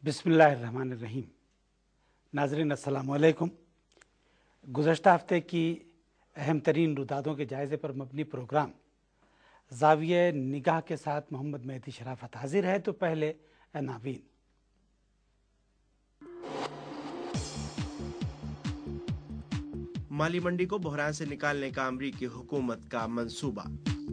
बिस्मिल्लाहिर्रहमानिर्रहीम। नाज़रीन अस्सलाम वालेकुम। गुज़श्ता हफ़्ते की अहम तरीन रुदादों के जायज़े पर मबनी प्रोग्राम ज़ाविये निगाह के साथ मोहम्मद मेहदी शराफत हाजिर है। तो पहले अनावीन। माली मंडी को बहरान से निकालने का अमरीकी हुकूमत का मंसूबा।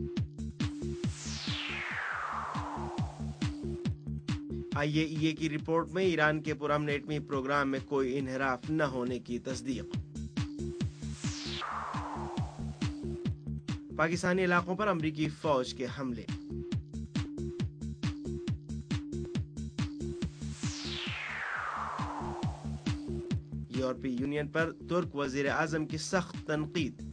IAEA की रिपोर्ट में ईरान के पुरअमन एटमी प्रोग्राम में कोई इन्हिराफ न होने की तस्दीक। पाकिस्तानी इलाकों पर अमरीकी फौज के हमले। यूरोपीय यूनियन पर तुर्क वजीर आजम की सख्त तनकीद।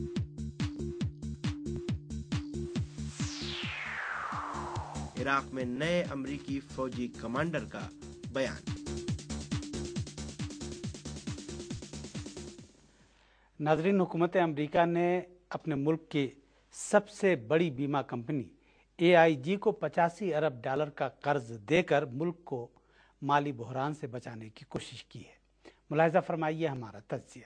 इराक में नए अमरीकी फौजी कमांडर का बयान। नाज़रीन, हुकूमत अमरीका ने अपने मुल्क की सबसे बड़ी बीमा कंपनी AIG को $85 अरब का कर्ज देकर मुल्क को माली बहरान से बचाने की कोशिश की है। मुलाहिज़ा फरमाइए हमारा तज्ज़िया।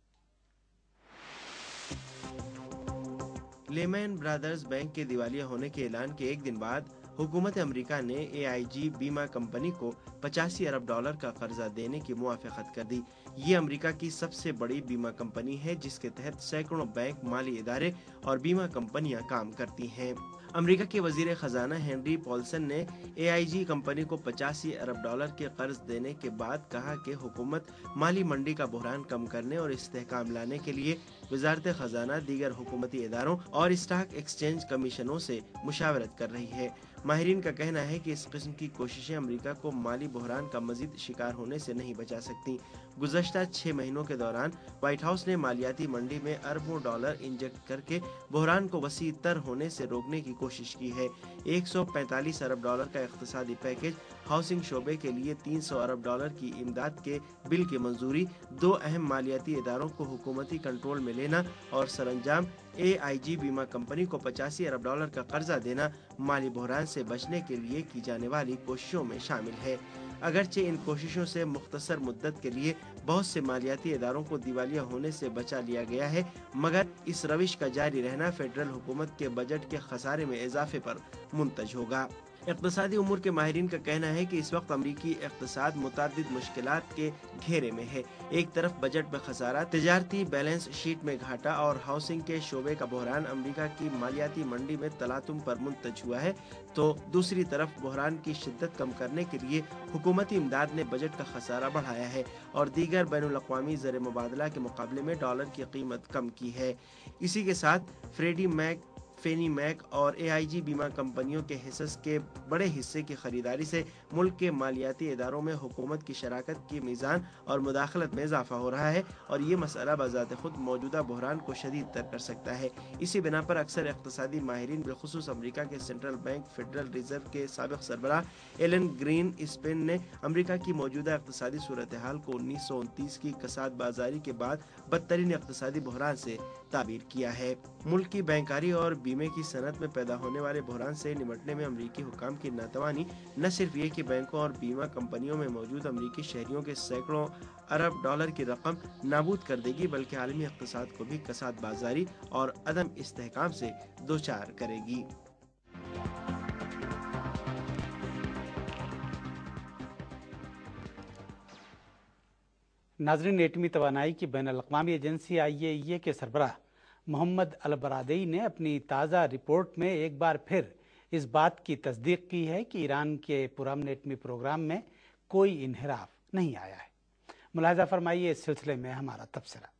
लेमैन ब्रदर्स बैंक के दिवालिया होने के ऐलान के एक दिन बाद हुकूमत अमरीका ने AIG बीमा कंपनी को $85 अरब का कर्जा देने की मुआफ़क़त कर दी। ये अमरीका की सबसे बड़ी बीमा कंपनी है, जिसके तहत सैकड़ों बैंक, माली इदारे और बीमा कंपनियां काम करती हैं। अमेरिका के वजीर खजाना हेनरी पॉल्सन ने AIG कंपनी को $85 अरब के कर्ज देने के बाद कहा कि हुकूमत माली मंडी का बहरान कम करने और इस्तेहकाम लाने के लिए वजारत खजाना, दीगर हुकूमती इदारों और स्टॉक एक्सचेंज कमीशनों से मुशावरत कर रही है। माहिरीन का कहना है कि इस किस्म की कोशिशें अमेरिका को माली बहरान का मजीद शिकार होने से नहीं बचा सकती। गुज़श्ता 6 महीनों के दौरान व्हाइट हाउस ने मालियाती मंडी में अरबों डॉलर इंजेक्ट करके बहरान को वसी तर होने से रोकने की कोशिश की है। $145 अरब का इक़्तिसादी पैकेज, हाउसिंग शोबे के लिए $300 अरब की इमदाद के बिल की मंजूरी, 2 अहम मालियाती इदारों को हुकूमती कंट्रोल में लेना और सरंजाम AIG बीमा कंपनी को $85 अरब का कर्जा देना माली बहरान से बचने के लिए की जाने वाली कोशिशों में शामिल है। अगरचे इन कोशिशों से मुख्तसर मुद्दत के लिए बहुत से मालियाती इदारों को दिवालिया होने से बचा लिया गया है, मगर इस रविश का जारी रहना फेडरल हुकूमत के बजट के खसारे में इजाफे पर मुंतज होगा। इक़्तिसादी उमूर के माहिरीन का कहना है कि इस वक्त अमरीकी इक़्तिसाद मुताद्दिद मुश्किलात के घेरे में है। एक तरफ बजट में खसारा, तिजारती बैलेंस शीट में घाटा और हाउसिंग के शोबे का बहरान अमरीका की मालियाती मंडी में तलातुम पर मुंतज हुआ है, तो दूसरी तरफ बहरान की शिद्दत कम करने के लिए हुकूमती इमदाद ने बजट का खसारा बढ़ाया है और दीगर बैनुल अक़वामी ज़र मुबादला के मुकाबले में डॉलर की कीमत कम की है। इसी के साथ फ्रेडी मैक, फेनी मैक और AIG बीमा कंपनियों के हिस्स के बड़े हिस्से की खरीदारी से मुल्क के मालियाती इदारों में हुकूमत की शराकत की मीज़ान और मुदाखलत में इजाफा हो रहा है और ये मसला बज़ात खुद मौजूदा बहरान को शदीद तर कर सकता है। इसी बिना पर अक्सर इक़्तिसादी माहिरीन, बिलखुसूस अमरीका के सेंट्रल बैंक फेडरल रिजर्व के साबिक़ सरबराह एलन ग्रीन स्पेन ने अमरीका की मौजूदा इक़्तिसादी सूरत हाल को 1929 की कसाद बाजारी के बाद बदतरीन इक़्तिसादी बहरान से ताबीर किया है। मुल्क की बैंकारी और बीमे की सनत में पैदा होने वाले बहरान से निपटने में अमरीकी हुकाम की नातवानी न सिर्फ ये कि बैंकों और बीमा कंपनियों में मौजूद अमरीकी शहरियों के सैकड़ों अरब डॉलर की रकम नाबूद कर देगी, बल्कि आलमी इक़्तिसाद को भी कसाद बाजारी और अदम इस्तेहकाम से दोचार करेगी। नाज़रीन, एटमी तवानाई की बैनुल-अक़वामी एजेंसी IAEA के सरबराह मोहम्मद अल-बरादई ने अपनी ताज़ा रिपोर्ट में एक बार फिर इस बात की तस्दीक की है कि ईरान के पुरअमन एटमी प्रोग्राम में कोई इन्हिराफ नहीं आया है। मुलाहिज़ा फरमाइए इस सिलसिले में हमारा तबसरा।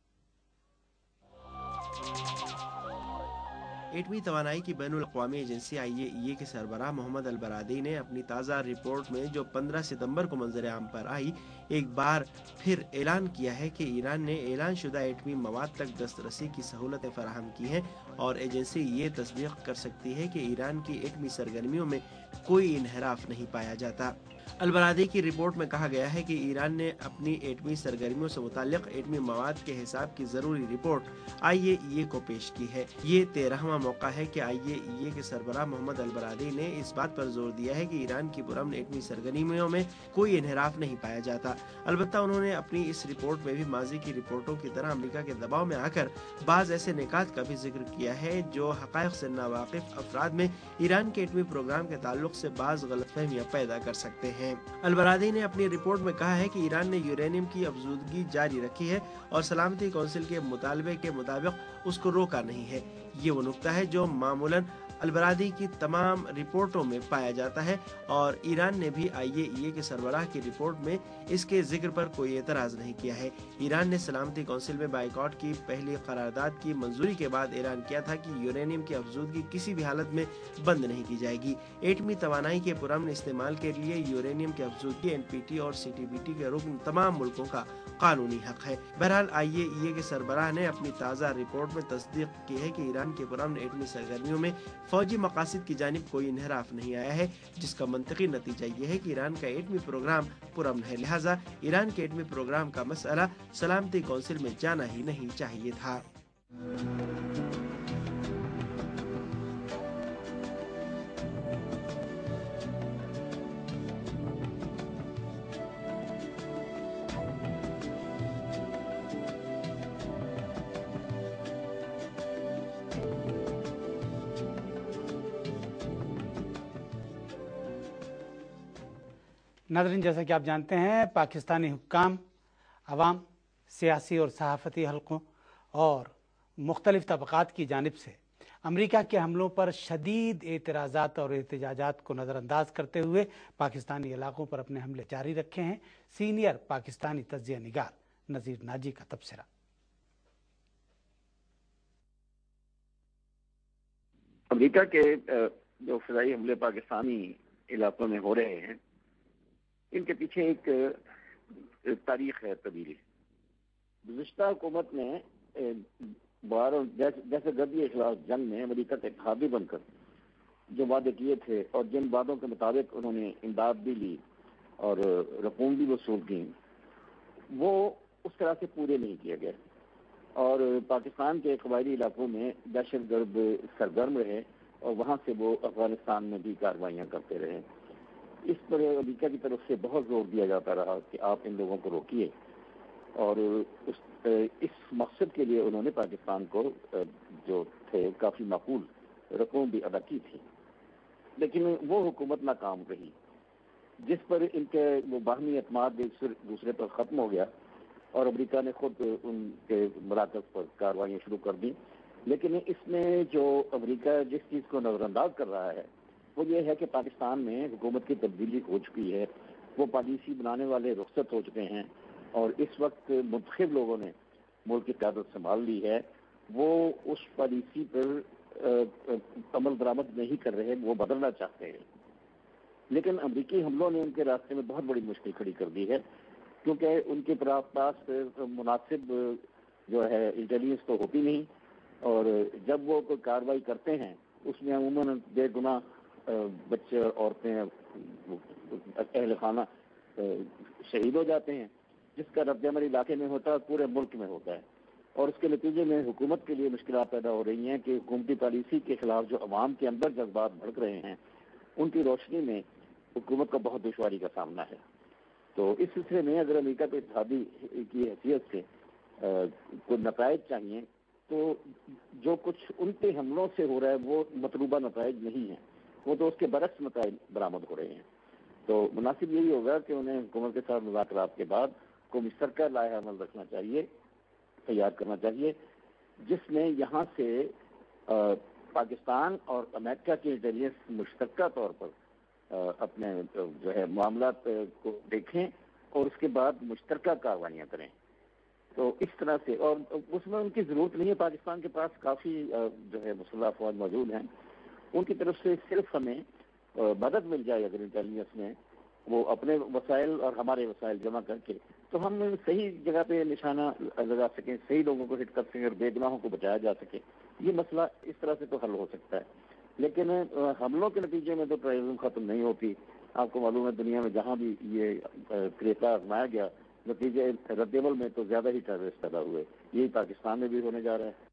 एटमी तवानाई की बैनुल अक़वामी एजेंसी IAEA के सरबराह मोहम्मद अल-बरादई ने अपनी ताज़ा रिपोर्ट में, जो 15 सितंबर को मंजर आम पर आई, एक बार फिर ऐलान किया है कि ईरान ने ऐलान शुदा एटमी मवाद तक दस्तरसी की सहूलतें फराहम की हैं और एजेंसी ये तस्दीक कर सकती है कि ईरान की एटमी सरगर्मियों में कोई इन्हिराफ नहीं पाया जाता। अलबरादी की रिपोर्ट में कहा गया है कि ईरान ने अपनी एटमी सरगर्मियों से मुताल्लिक एटमी मवाद के हिसाब की जरूरी रिपोर्ट IAEA को पेश की है। ये 13वां मौका है कि IAEA के सरबराह मोहम्मद अलबरादी ने इस बात पर जोर दिया है कि ईरान की पुरअमन एटमी सरगर्मियों में कोई इन्हिराफ नहीं पाया जाता। अलबत्ता उन्होंने अपनी इस रिपोर्ट में भी माजी की रिपोर्टों की तरह अमेरिका के दबाव में आकर बाज ऐसे निकात का भी जिक्र किया है जो हकायक से नावाकिफ अफराद में ईरान के एटमी प्रोग्राम के ताल्लुक से बाज गलतफहमियां पैदा कर सकते हैं। अलबरादी ने अपनी रिपोर्ट में कहा है कि ईरान ने यूरेनियम की अफजूदगी जारी रखी है और सलामती कौंसिल के मुतालबे के मुताबिक उसको रोका नहीं है। ये वो नुक्ता है जो मामूलन अलबरादी की तमाम रिपोर्टों में पाया जाता है और ईरान ने भी IAEA के सरबराह की रिपोर्ट में इसके जिक्र पर कोई एतराज नहीं किया है। ईरान ने सलामती कौंसिल में बाइकआउट की पहली करारदाद की मंजूरी के बाद ऐलान किया था कि यूरेनियम की अफजूदगी किसी भी हालत में बंद नहीं की जाएगी। एटमी तवानाई के पुरअमन इस्तेमाल के लिए यूरेनियम की अफजूदगी NPT और CTBT के रुकन तमाम मुल्कों का कानूनी हक है। बहरहाल IAEA के सरबराह ने अपनी ताज़ा रिपोर्ट में तस्दीक की है कि ईरान के पुरअमन एटमी सरगर्मियों में फौजी मकासद की जानिब कोई इन्हिराफ नहीं आया है, जिसका मंतकी नतीजा ये है कि ईरान का एटमी प्रोग्राम पुरअमन है। लिहाजा ईरान के एटमी प्रोग्राम का मसला सलामती कौंसिल में जाना ही नहीं चाहिए था। नाज़रीन, जैसा कि आप जानते हैं, पाकिस्तानी हुक्काम, अवाम, सियासी और सहाफ़ती हलकों और मुख्तलिफ तबक़ात की जानिब से अमेरिका के हमलों पर शदीद एतराज़ात और एहतजाजात को नज़रअंदाज करते हुए पाकिस्तानी इलाक़ों पर अपने हमले जारी रखे हैं। सीनियर पाकिस्तानी तज्ज़िया निगार नज़ीर नाजी का तबसरा। अमेरिका के जो फ़िज़ाई हमले पाकिस्तानी इलाक़ों में हो रहे हैं, इनके पीछे एक तारीख है तवील। गुज़िश्ता हुकूमत ने जैसे गर्दी खिलाफ जंग में अमेरिका के इत्तेहादी बनकर जो वादे किए थे और जिन वादों के मुताबिक उन्होंने इमदाद भी ली और रकूम भी वसूल की, वो उस तरह से पूरे नहीं किए गए और पाकिस्तान के कबायली इलाकों में दहशतगर्द सरगर्म रहे और वहाँ से वो अफगानिस्तान में भी कार्रवाइयाँ करते रहे। इस पर अमेरिका की तरफ से बहुत जोर दिया जाता रहा कि आप इन लोगों को रोकिए और इस मकसद के लिए उन्होंने पाकिस्तान को जो थे काफ़ी माकूल रकम भी अदा की थी, लेकिन वो हुकूमत नाकाम रही, जिस पर इनके वो बाहमी एतमाद एक दूसरे पर ख़त्म हो गया और अमेरिका ने खुद उनके मराकज़ पर कार्रवाइयाँ शुरू कर दी। लेकिन इसमें जो अमेरिका जिस चीज़ को नज़रअंदाज कर रहा है वो ये है कि पाकिस्तान में हुकूमत की तब्दीली हो चुकी है, वो पॉलिसी बनाने वाले रुखसत हो चुके हैं और इस वक्त मुंतखब लोगों ने मुल्क की क़यादत संभाल ली है। वो उस पॉलिसी पर अमल दरामद नहीं कर रहे, वो बदलना चाहते हैं। लेकिन अमरीकी हमलों ने उनके रास्ते में बहुत बड़ी मुश्किल खड़ी कर दी है, क्योंकि उनके पास मुनासिब जो है इंटेलिजेंस तो होती नहीं और जब वो कोई कार्रवाई करते हैं उसमें अमूमन बेगुनाह बच्चे और औरतें, अहल खाना शहीद हो जाते हैं, जिसका रद्द-ए-अमल इलाके में होता है, पूरे मुल्क में होता है और उसके नतीजे में हुकूमत के लिए मुश्किल पैदा हो रही हैं कि हुकूमती पॉलिसी के खिलाफ जो अवाम के अंदर जज्बात भड़क रहे हैं, उनकी रोशनी में हुकूमत को बहुत दुश्वारी का सामना है। तो इस सिलसिले में अगर अमेरिका को इत्तेहादी की हैसियत से कोई नताइज चाहिए तो जो कुछ उनके हमलों से हो रहा है वो मतलूबा नताइज नहीं है, वो तो उसके बरक्स नताइज बरामद हो रहे हैं। तो मुनासिब यही होगा कि उन्हें हुकूमत के साथ मुज़ाकरात के बाद को मुश्तरका लाए अमल रखना चाहिए, तैयार करना चाहिए, जिसमें यहाँ से पाकिस्तान और अमेरिका की इंटेलिजेंस मुश्तरका तौर पर अपने जो है मामलात को देखें और उसके बाद मुश्तरका कार्रवाइयाँ करें। तो इस तरह से, और उसमें उनकी ज़रूरत नहीं है, पाकिस्तान के पास काफ़ी जो है मुसल्लह अफवाज मौजूद हैं, उनकी तरफ से सिर्फ हमें मदद मिल जाए अगर इंटेलिजेंस में वो अपने वसाइल और हमारे वसाइल जमा करके, तो हम सही जगह पे निशाना लगा सकें, सही लोगों को हिट कर सकें और बेगुनाहों को बचाया जा सके। ये मसला इस तरह से तो हल हो सकता है। لیکن حملوں کے نتیجے میں تو ٹیررزم ختم نہیں ہوتی. آپ کو معلوم ہے دنیا میں جہاں بھی یہ طریقہ آزمایا گیا نتیجے رد عمل میں تو زیادہ ہی ٹیررسٹ پیدا ہوئے. یہی پاکستان میں بھی ہونے جا رہا ہے.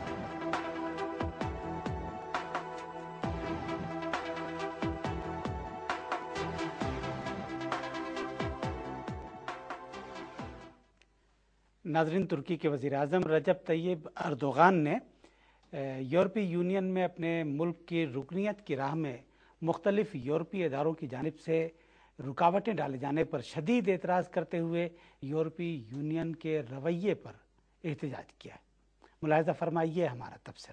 ناظرین، ترکی کے وزیر اعظم رجب طیب اردوغان نے یورپی یونین میں اپنے ملک کی رکنیت کی راہ میں مختلف یورپی اداروں کی جانب سے رکاوٹیں ڈالے جانے پر شدید اعتراض کرتے ہوئے یورپی یونین کے رویے پر احتجاج کیا ہے. ملاحظہ فرمائیے ہمارا تبصرہ.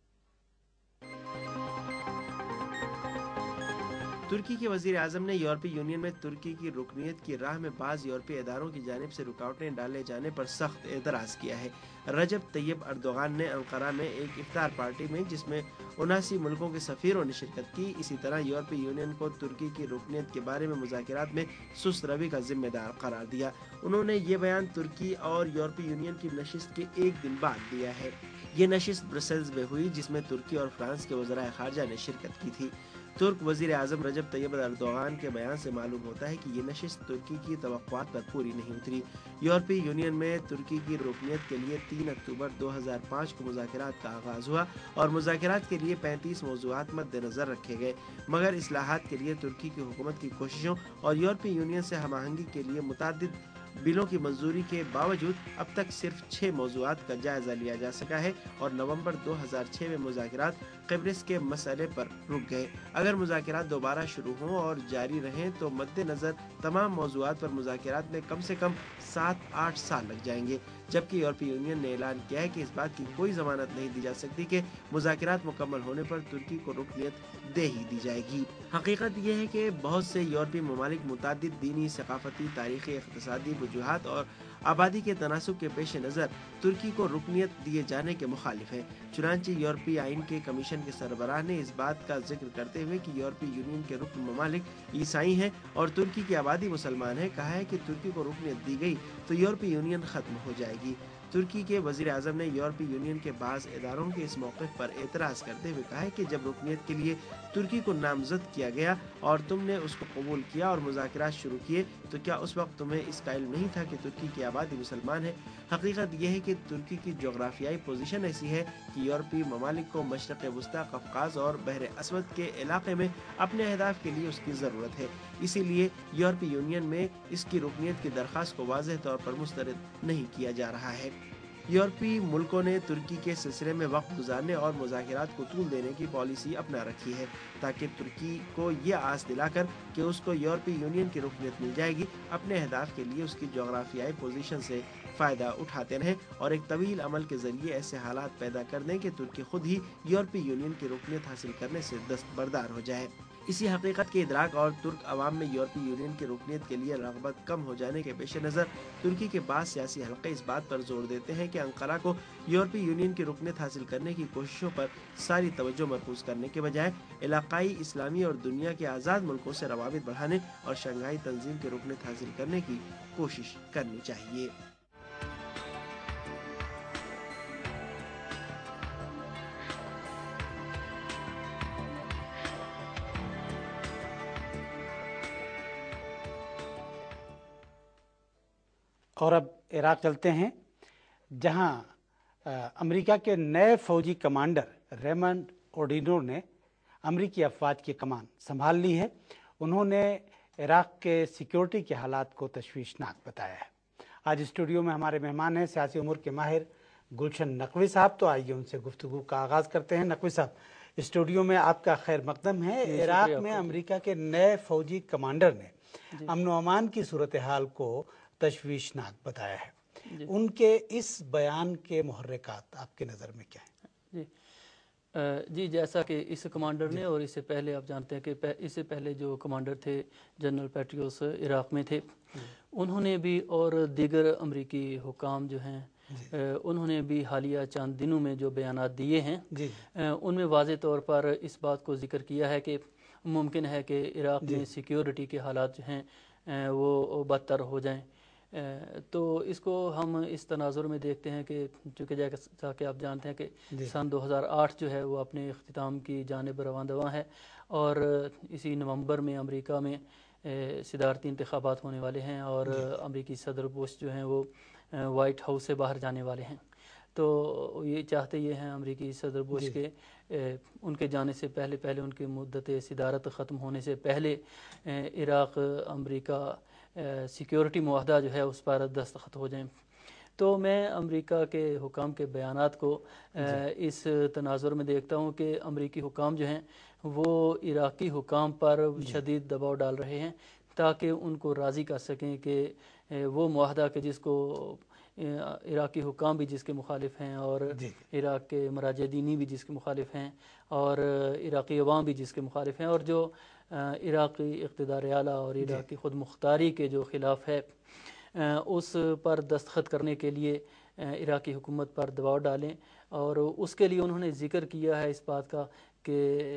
ترکی کے وزیر اعظم نے یورپی یونین میں ترکی کی رکنیت کی راہ میں بعض یورپی اداروں کی جانب سے رکاوٹیں ڈالے جانے پر سخت اعتراض کیا ہے. رجب طیب اردوغان نے انقرہ میں ایک افطار پارٹی میں جس میں 79 ملکوں کے سفیروں نے شرکت کی اسی طرح یورپی یونین کو ترکی کی رکنیت کے بارے میں مذاکرات میں سست روی کا ذمہ دار قرار دیا. انہوں نے یہ بیان ترکی اور یورپی یونین کی نشست کے ایک دن بعد دیا ہے. یہ نشست برسلز میں ہوئی جس میں ترکی اور فرانس کے وزرائے خارجہ نے شرکت کی تھی. ترک وزیر اعظم رجب طیب اردوغان کے بیان سے معلوم ہوتا ہے کہ یہ نشست ترکی کی توقعات پر پوری نہیں اتری. یورپی یونین میں ترکی کی رکنیت کے لیے 3 اکتوبر 2005 کو مذاکرات کا آغاز ہوا اور مذاکرات کے لیے 35 موضوعات مد نظر رکھے گئے، مگر اصلاحات کے لیے ترکی کی حکومت کی کوششوں اور یورپی یونین سے ہم آہنگی کے لیے متعدد بلوں کی منظوری کے باوجود اب تک صرف 6 موضوعات کا جائزہ لیا جا سکا ہے اور نومبر 2006 میں مذاکرات قبرص کے مسئلے پر رک گئے. اگر مذاکرات دوبارہ شروع ہوں اور جاری رہیں تو مد نظر تمام موضوعات پر مذاکرات میں کم سے کم 7-8 سال لگ جائیں گے، جبکہ یورپی یونین نے اعلان کیا ہے کہ اس بات کی کوئی ضمانت نہیں دی جا سکتی کہ مذاکرات مکمل ہونے پر ترکی کو رکنیت دے ہی دی جائے گی. حقیقت یہ ہے کہ بہت سے یورپی ممالک متعدد دینی، ثقافتی، تاریخی، اقتصادی وجوہات اور آبادی کے تناسب کے پیش نظر ترکی کو رکنیت دیے جانے کے مخالف ہیں. چنانچہ یورپی آئین کے کمیشن کے سربراہ نے اس بات کا ذکر کرتے ہوئے کہ یورپی یونین کے رکن ممالک عیسائی ہیں اور ترکی کی آبادی مسلمان ہے کہا ہے کہ ترکی کو رکنیت دی گئی تو یورپی یونین ختم ہو جائے گی. ترکی کے وزیر اعظم نے یورپی یونین کے بعض اداروں کے اس موقف پر اعتراض کرتے ہوئے کہا ہے کہ جب رکنیت کے لیے ترکی کو نامزد کیا گیا اور تم نے اس کو قبول کیا اور مذاکرات شروع کیے تو کیا اس وقت تمہیں اس کا علم نہیں تھا کہ ترکی کی آبادی مسلمان ہے؟ حقیقت یہ ہے کہ ترکی کی جغرافیائی پوزیشن ایسی ہے کہ یورپی ممالک کو مشرق وسطیٰ، قفقاز اور بحر اسود کے علاقے میں اپنے اہداف کے لیے اس کی ضرورت ہے. اسی لیے یورپی یونین میں اس کی رکنیت کی درخواست کو واضح طور پر مسترد نہیں کیا جا رہا ہے. یورپی ملکوں نے ترکی کے سلسلے میں وقت گزارنے اور مذاکرات کو طول دینے کی پالیسی اپنا رکھی ہے تاکہ ترکی کو یہ آس دلا کر کہ اس کو یورپی یونین کی رکنیت مل جائے گی اپنے اہداف کے لیے اس کی جغرافیائی پوزیشن سے فائدہ اٹھاتے رہیں اور ایک طویل عمل کے ذریعے ایسے حالات پیدا کر دیں کہ ترکی خود ہی یورپی یونین کی رکنیت حاصل کرنے سے دستبردار ہو جائے. اسی حقیقت کے ادراک اور ترک عوام میں یورپی یونین کی رکنیت کے لیے رغبت کم ہو جانے کے پیش نظر ترکی کے بعض سیاسی حلقے اس بات پر زور دیتے ہیں کہ انقرہ کو یورپی یونین کی رکنیت حاصل کرنے کی کوششوں پر ساری توجہ مرکوز کرنے کے بجائے علاقائی، اسلامی اور دنیا کے آزاد ملکوں سے روابط بڑھانے اور شنگھائی تنظیم کی رکنیت حاصل کرنے کی کوشش کرنی چاہیے. اور اب عراق چلتے ہیں جہاں امریکہ کے نئے فوجی کمانڈر ریمنڈ اوڈینو نے امریکی افواج کی کمان سنبھال لی ہے. انہوں نے عراق کے سیکیورٹی کے حالات کو تشویشناک بتایا ہے. آج اسٹوڈیو میں ہمارے مہمان ہیں سیاسی امور کے ماہر گلشن نقوی صاحب. تو آئیے ان سے گفتگو کا آغاز کرتے ہیں. نقوی صاحب، اسٹوڈیو میں آپ کا خیر مقدم ہے. عراق میں امریکہ کے نئے فوجی کمانڈر نے امن و امان کی صورتحال کو تشویشناک بتایا ہے. ان کے اس بیان کے محرکات آپ کے نظر میں کیا ہیں؟ جی جیسا کہ اس کمانڈر نے اور اس سے پہلے آپ جانتے ہیں کہ اس سے پہلے جو کمانڈر تھے جنرل پیٹریوس عراق میں تھے، انہوں نے بھی اور دیگر امریکی حکام جو ہیں انہوں نے بھی حالیہ چند دنوں میں جو بیانات دیے ہیں ان میں واضح طور پر اس بات کو ذکر کیا ہے کہ ممکن ہے کہ عراق میں سیکیورٹی کے حالات جو ہیں وہ بدتر ہو جائیں. تو اس کو ہم اس تناظر میں دیکھتے ہیں کہ چونکہ جیسا کہ آپ جانتے ہیں کہ سن 2008 جو ہے وہ اپنے اختتام کی جانب رواں ہے، اور اسی نومبر میں امریکہ میں صدارتی انتخابات ہونے والے ہیں، اور امریکی صدر بش جو ہیں وہ وائٹ ہاؤس سے باہر جانے والے ہیں۔ تو یہ چاہتے یہ ہیں امریکی صدر بش کے ان کے جانے سے پہلے ان کی مدت صدارت ختم ہونے سے پہلے عراق امریکہ سیکیورٹی معاہدہ جو ہے اس پر دستخط ہو جائیں۔ تو میں امریکہ کے حکام کے بیانات کو اس تناظر میں دیکھتا ہوں کہ امریکی حکام جو ہیں وہ عراقی حکام پر شدید دباؤ ڈال رہے ہیں تاکہ ان کو راضی کر سکیں کہ وہ معاہدہ کہ جس کو عراقی حکام بھی جس کے مخالف ہیں، اور عراق کے مراجع دینی بھی جس کے مخالف ہیں، اور عراقی عوام بھی جس کے مخالف ہیں، اور جو عراقی اقتدار اعلیٰ اور عراقی خود مختاری کے جو خلاف ہے، اس پر دستخط کرنے کے لیے عراقی حکومت پر دباؤ ڈالیں۔ اور اس کے لیے انہوں نے ذکر کیا ہے اس بات کا کہ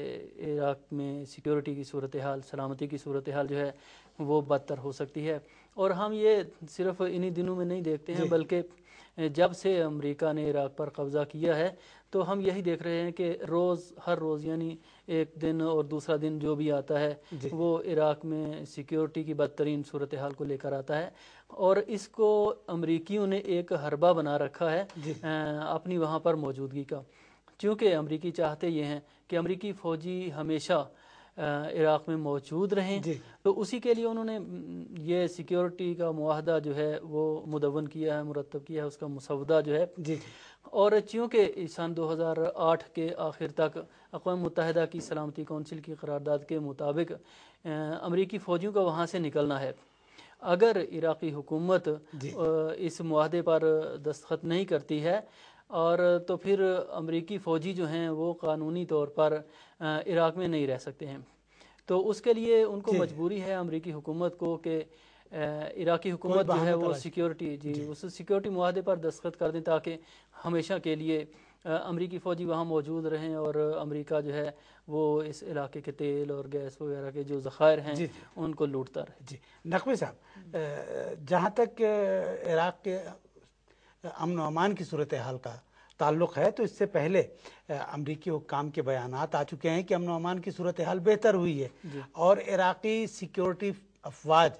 عراق میں سیکیورٹی کی صورتحال، سلامتی کی صورتحال جو ہے وہ بدتر ہو سکتی ہے۔ اور ہم یہ صرف انہی دنوں میں نہیں دیکھتے ہیں، بلکہ جب سے امریکہ نے عراق پر قبضہ کیا ہے تو ہم یہی دیکھ رہے ہیں کہ ہر روز یعنی ایک دن اور دوسرا دن جو بھی آتا ہے وہ عراق میں سیکیورٹی کی بدترین صورتحال کو لے کر آتا ہے، اور اس کو امریکیوں نے ایک حربہ بنا رکھا ہے اپنی وہاں پر موجودگی کا، چونکہ امریکی چاہتے یہ ہیں کہ امریکی فوجی ہمیشہ عراق میں موجود رہیں۔ تو اسی کے لیے انہوں نے یہ سیکیورٹی کا معاہدہ جو ہے وہ مدون کیا ہے، مرتب کیا ہے، اس کا مسودہ جو ہے۔ اور چونکہ سن 2008 کے آخر تک اقوام متحدہ کی سلامتی کونسل کی قرارداد کے مطابق امریکی فوجیوں کو وہاں سے نکلنا ہے، اگر عراقی حکومت اس معاہدے پر دستخط نہیں کرتی ہے اور تو پھر امریکی فوجی جو ہیں وہ قانونی طور پر عراق میں نہیں رہ سکتے ہیں۔ تو اس کے لیے ان کو مجبوری ہے امریکی حکومت کو کہ عراقی حکومت جو ہے وہ سیکیورٹی اس سیکیورٹی معاہدے پر دستخط کر دیں تاکہ ہمیشہ کے لیے امریکی فوجی وہاں موجود رہیں، اور امریکہ جو ہے وہ اس علاقے کے تیل اور گیس وغیرہ کے جو ذخائر ہیں ان کو لوٹتا رہے۔ نقوی صاحب، جہاں تک عراق کے امن و امان کی صورتحال کا تعلق ہے تو اس سے پہلے امریکی حکام کے بیانات آ چکے ہیں کہ امن و امان کی صورتحال بہتر ہوئی ہے، اور عراقی سیکیورٹی افواج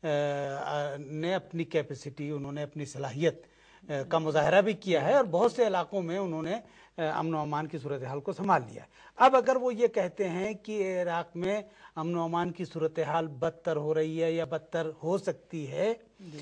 نے اپنی کیپیسٹی، انہوں نے اپنی صلاحیت کا مظاہرہ بھی کیا ہے، اور بہت سے علاقوں میں انہوں نے امن و امان کی صورتحال کو سنبھال لیا ہے۔ اب اگر وہ یہ کہتے ہیں کہ عراق میں امن و امان کی صورتحال بدتر ہو رہی ہے یا بدتر ہو سکتی ہے،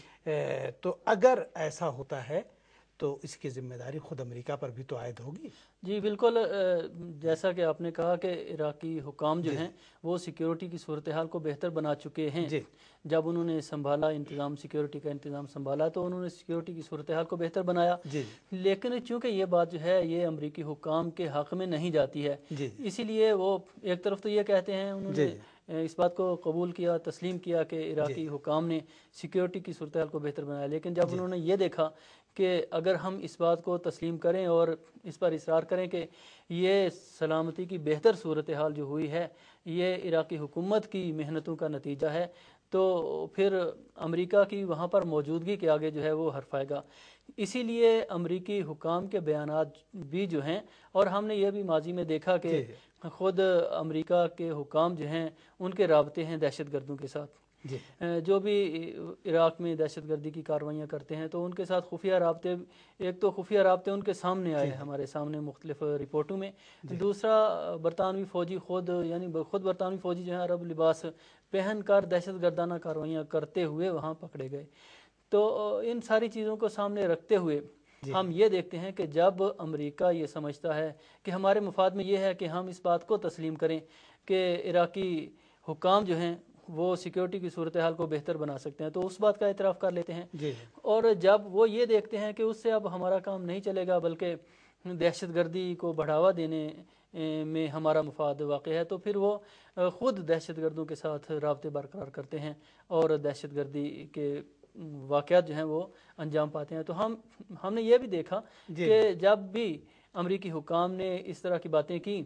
تو اگر ایسا ہوتا ہے تو اس کی ذمہ داری خود امریکہ پر بھی تو عائد ہوگی۔ جی بالکل، جیسا کہ آپ نے کہا کہ عراقی حکام جو ہیں وہ سیکیورٹی کی صورتحال کو بہتر بنا چکے ہیں۔ جب انہوں نے سنبھالا انتظام، سیکیورٹی کا انتظام سنبھالا تو انہوں نے سیکیورٹی کی صورتحال کو بہتر بنایا، لیکن چونکہ یہ بات جو ہے یہ امریکی حکام کے حق میں نہیں جاتی ہے، اسی لیے وہ ایک طرف تو یہ کہتے ہیں، انہوں نے اس بات کو قبول کیا، تسلیم کیا کہ عراقی حکام نے سیکیورٹی کی صورتحال کو بہتر بنایا، لیکن جب انہوں نے یہ دیکھا کہ اگر ہم اس بات کو تسلیم کریں اور اس پر اصرار کریں کہ یہ سلامتی کی بہتر صورتحال جو ہوئی ہے یہ عراقی حکومت کی محنتوں کا نتیجہ ہے، تو پھر امریکہ کی وہاں پر موجودگی کے آگے جو ہے وہ حرف آئے گا۔ اسی لیے امریکی حکام کے بیانات بھی جو ہیں، اور ہم نے یہ بھی ماضی میں دیکھا کہ خود امریکہ کے حکام جو ہیں ان کے رابطے ہیں دہشت گردوں کے ساتھ، جو بھی عراق میں دہشت گردی کی کارروائیاں کرتے ہیں تو ان کے ساتھ خفیہ رابطے، ایک تو خفیہ رابطے ان کے سامنے آئے ہمارے سامنے مختلف رپورٹوں میں، دوسرا برطانوی فوجی خود برطانوی فوجی جو ہیں عرب لباس پہن کر دہشت گردانہ کارروائیاں کرتے ہوئے وہاں پکڑے گئے۔ تو ان ساری چیزوں کو سامنے رکھتے ہوئے ہم یہ دیکھتے ہیں کہ جب امریکہ یہ سمجھتا ہے کہ ہمارے مفاد میں یہ ہے کہ ہم اس بات کو تسلیم کریں کہ عراقی حکام جو ہیں وہ سیکیورٹی کی صورتحال کو بہتر بنا سکتے ہیں، تو اس بات کا اعتراف کر لیتے ہیں، اور جب وہ یہ دیکھتے ہیں کہ اس سے اب ہمارا کام نہیں چلے گا بلکہ دہشت گردی کو بڑھاوا دینے میں ہمارا مفاد واقع ہے، تو پھر وہ خود دہشت گردوں کے ساتھ رابطے برقرار کرتے ہیں اور دہشت گردی کے واقعات جو ہیں وہ انجام پاتے ہیں۔ تو ہم نے یہ بھی دیکھا کہ جب بھی امریکی حکام نے اس طرح کی باتیں کی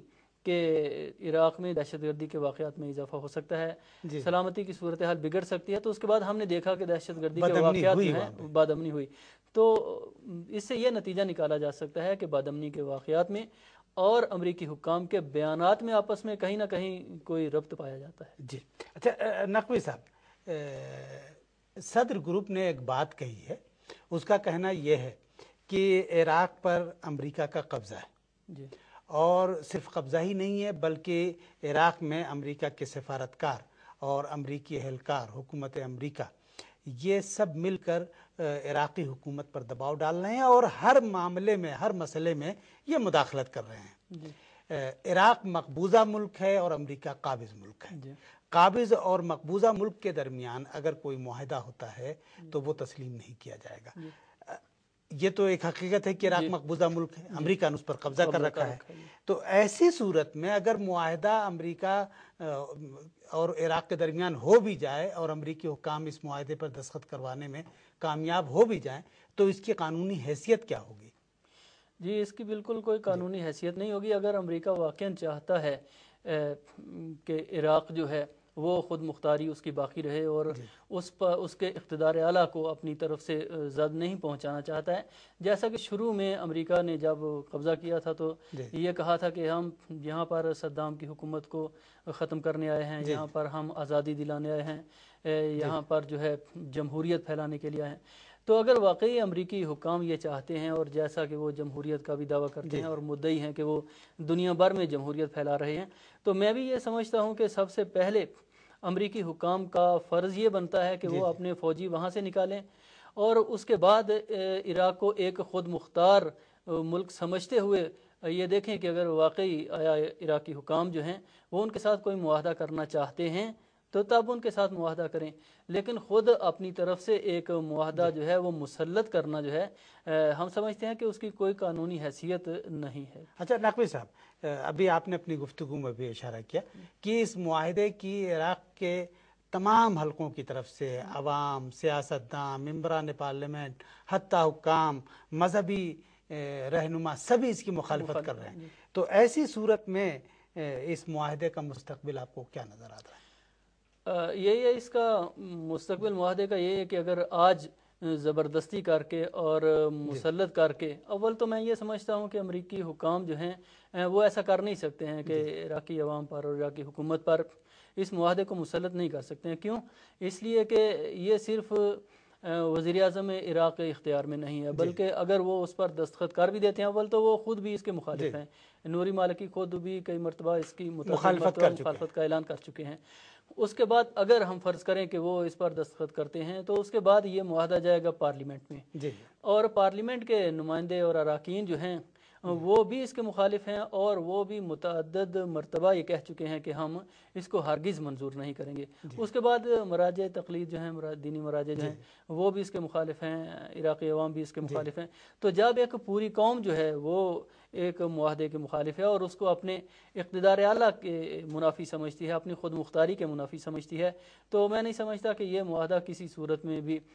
کہ عراق میں دہشت گردی کے واقعات میں اضافہ ہو سکتا ہے، سلامتی کی صورتحال بگڑ سکتی ہے، تو اس کے بعد ہم نے دیکھا کہ دہشت گردی کے واقعات جو ہیں بدامنی ہوئی، تو اس سے یہ نتیجہ نکالا جا سکتا ہے کہ بدامنی کے واقعات میں اور امریکی حکام کے بیانات میں آپس میں کہیں نہ کہیں کوئی ربط پایا جاتا ہے۔ جی اچھا نقوی صاحب، صدر گروپ نے ایک بات کہی ہے، اس کا کہنا یہ ہے کہ عراق پر امریکہ کا قبضہ ہے، جی، اور صرف قبضہ ہی نہیں ہے بلکہ عراق میں امریکہ کے سفارتکار اور امریکی اہلکار، حکومت امریکہ، یہ سب مل کر عراقی حکومت پر دباؤ ڈال رہے ہیں اور ہر معاملے میں، ہر مسئلے میں یہ مداخلت کر رہے ہیں۔ عراق مقبوضہ ملک ہے اور امریکہ قابض ملک ہے۔ قابض اور مقبوضہ ملک کے درمیان اگر کوئی معاہدہ ہوتا ہے تو وہ تسلیم نہیں کیا جائے گا۔ یہ تو ایک حقیقت ہے کہ عراق مقبوضہ ملک ہے، امریکہ نے اس پر قبضہ کر رکھا ہے، تو ایسی صورت میں اگر معاہدہ امریکہ اور عراق کے درمیان ہو بھی جائے اور امریکی حکام اس معاہدے پر دستخط کروانے میں کامیاب ہو بھی جائیں تو اس کی قانونی حیثیت کیا ہوگی؟ جی، اس کی بالکل کوئی قانونی حیثیت نہیں ہوگی۔ اگر امریکہ واقعاً چاہتا ہے کہ عراق جو ہے وہ خود مختاری اس کی باقی رہے اور اس کے اقتدار اعلیٰ کو اپنی طرف سے زد نہیں پہنچانا چاہتا ہے، جیسا کہ شروع میں امریکہ نے جب قبضہ کیا تھا تو یہ کہا تھا کہ ہم یہاں پر صدام کی حکومت کو ختم کرنے آئے ہیں، یہاں پر ہم آزادی دلانے آئے ہیں، یہاں پر جو ہے جمہوریت پھیلانے کے لیے آئے ہیں۔ تو اگر واقعی امریکی حکام یہ چاہتے ہیں، اور جیسا کہ وہ جمہوریت کا بھی دعویٰ کرتے ہیں اور مدعی ہیں کہ وہ دنیا بھر میں جمہوریت پھیلا رہے ہیں، تو میں بھی یہ سمجھتا ہوں کہ سب سے پہلے امریکی حکام کا فرض یہ بنتا ہے کہ وہ اپنے فوجی وہاں سے نکالیں، اور اس کے بعد عراق کو ایک خود مختار ملک سمجھتے ہوئے یہ دیکھیں کہ اگر واقعی آیا عراقی حکام جو ہیں وہ ان کے ساتھ کوئی معاہدہ کرنا چاہتے ہیں تو تب ان کے ساتھ معاہدہ کریں، لیکن خود اپنی طرف سے ایک معاہدہ جو ہے وہ مسلط کرنا جو ہے ہم سمجھتے ہیں کہ اس کی کوئی قانونی حیثیت نہیں ہے۔ اچھا نقوی صاحب، ابھی آپ نے اپنی گفتگو میں بھی اشارہ کیا کہ اس معاہدے کی عراق کے تمام حلقوں کی طرف سے عوام، سیاستداں، ممبران پارلیمنٹ، حتیٰ حکام، مذہبی رہنما سبھی اس کی مخالفت کر رہے ہیں، تو ایسی صورت میں اس معاہدے کا مستقبل آپ کو کیا نظر آتا ہے؟ یہی ہے اس کا مستقبل معاہدے کا، یہ ہے کہ اگر آج زبردستی کر کے اور مسلط کر کے، اول تو میں یہ سمجھتا ہوں کہ امریکی حکام جو ہیں وہ ایسا کر نہیں سکتے ہیں کہ عراقی عوام پر اور عراقی حکومت پر اس معاہدے کو مسلط نہیں کر سکتے ہیں۔ کیوں؟ اس لیے کہ یہ صرف وزیر اعظم عراق کے اختیار میں نہیں ہے، بلکہ اگر وہ اس پر دستخط کر بھی دیتے ہیں اول تو وہ خود بھی اس کے مخالف ہیں۔ نوری مالکی خود بھی کئی مرتبہ اس کی مخالفت کا اعلان کر چکے ہیں۔ اس کے بعد اگر ہم فرض کریں کہ وہ اس پر دستخط کرتے ہیں تو اس کے بعد یہ معاہدہ جائے گا پارلیمنٹ میں، اور پارلیمنٹ کے نمائندے اور اراکین جو ہیں وہ بھی اس کے مخالف ہیں، اور وہ بھی متعدد مرتبہ یہ کہہ چکے ہیں کہ ہم اس کو ہرگز منظور نہیں کریں گے۔ اس کے بعد مراجع تقلید جو ہیں، دینی مراجع جو ہیں وہ بھی اس کے مخالف ہیں، عراقی عوام بھی اس کے مخالف ہیں۔ تو جب ایک پوری قوم جو ہے وہ ایک معاہدے کے مخالف ہے اور اس کو اپنے اقتدار اعلیٰ کے منافی سمجھتی ہے، اپنی خود مختاری کے منافی سمجھتی ہے، تو میں نہیں سمجھتا کہ یہ معاہدہ کسی صورت میں بھی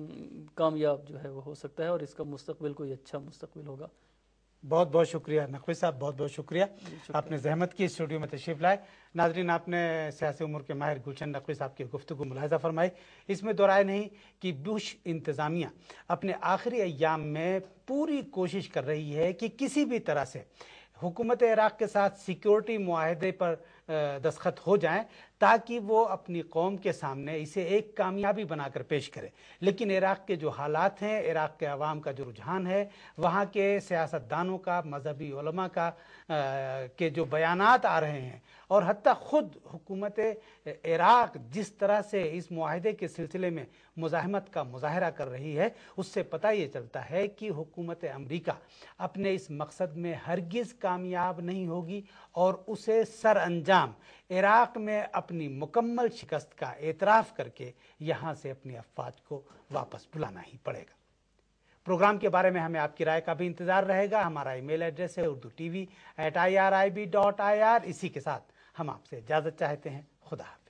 کامیاب جو ہے وہ ہو سکتا ہے اور اس کا مستقبل کوئی اچھا مستقبل ہوگا۔ بہت بہت شکریہ نقوی صاحب، بہت بہت شکریہ، آپ نے زحمت کی اسٹوڈیو میں تشریف لائے۔ ناظرین، آپ نے سیاسی امور کے ماہر گلشن نقوی صاحب کی گفتگو ملاحظہ فرمائی۔ اس میں دو رائے نہیں کہ بش انتظامیہ اپنے آخری ایام میں پوری کوشش کر رہی ہے کہ کسی بھی طرح سے حکومت عراق کے ساتھ سیکیورٹی معاہدے پر دستخط ہو جائیں تاکہ وہ اپنی قوم کے سامنے اسے ایک کامیابی بنا کر پیش کرے، لیکن عراق کے جو حالات ہیں، عراق کے عوام کا جو رجحان ہے، وہاں کے سیاستدانوں کا، مذہبی علماء کا کے جو بیانات آ رہے ہیں، اور حتیٰ خود حکومت عراق جس طرح سے اس معاہدے کے سلسلے میں مزاحمت کا مظاہرہ کر رہی ہے، اس سے پتہ یہ چلتا ہے کہ حکومت امریکہ اپنے اس مقصد میں ہرگز کامیاب نہیں ہوگی اور اسے سر انجام عراق میں اپنی مکمل شکست کا اعتراف کر کے یہاں سے اپنی افواج کو واپس بلانا ہی پڑے گا۔ پروگرام کے بارے میں ہمیں آپ کی رائے کا بھی انتظار رہے گا۔ ہمارا ای میل ایڈریس ہے urdu.tv@irib.ir۔ اسی کے ساتھ ہم آپ سے اجازت چاہتے ہیں۔ خدا حافظ۔